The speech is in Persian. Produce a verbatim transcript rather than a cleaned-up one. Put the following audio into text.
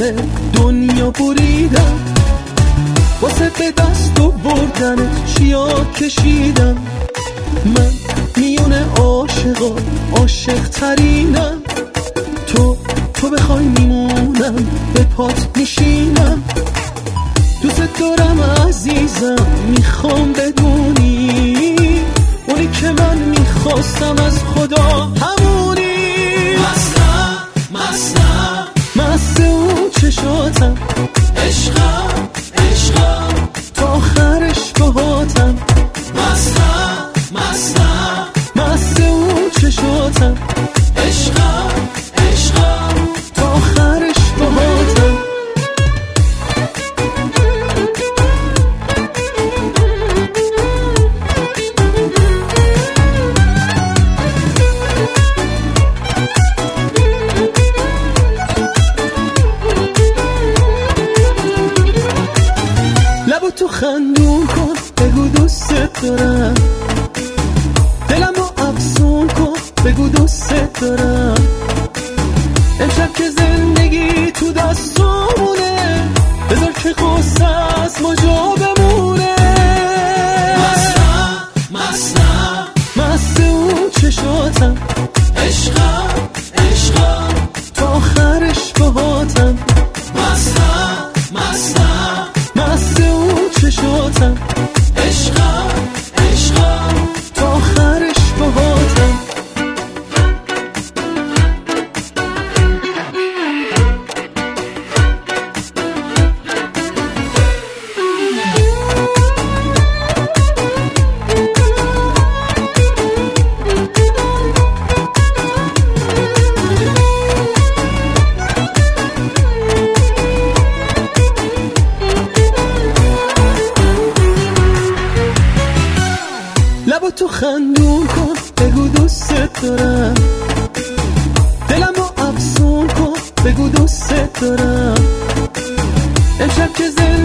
همه دنیا بریدم، واسه به دست و بردن چیا کشیدم. من میونه عاشقا عاشق ترینم، تو تو بخوای میمونم به پات میشینم. دوست دارم عزیزم، میخوام بدونی اونی که من میخواستم از خدا همونی. مستم مستم مست اون چشاتم، عشقم عشقم تا آخرش باهاتم. مستم مستم مست اون چشاتم، عشقم عشقم تا آخرش باهاتم. لبو تو خندون کن، بگو دوست دارم. دلم رو افسون کن، بگو دوست دارم. امشب که زندگی تو دستامونه، بذار که قصه از ما جا بمونه. مستم مستم مست اون چشاتم، عشقم عشقم تا آخرش باهاتم. مستم مستم مست اون چشاتم، عشقم عشقم تا آخرش باهاتم. لبو تو خندون کن، بگو دوست دارم. دلم رو افسون کن، بگو دوست دارم. امشب که زندگی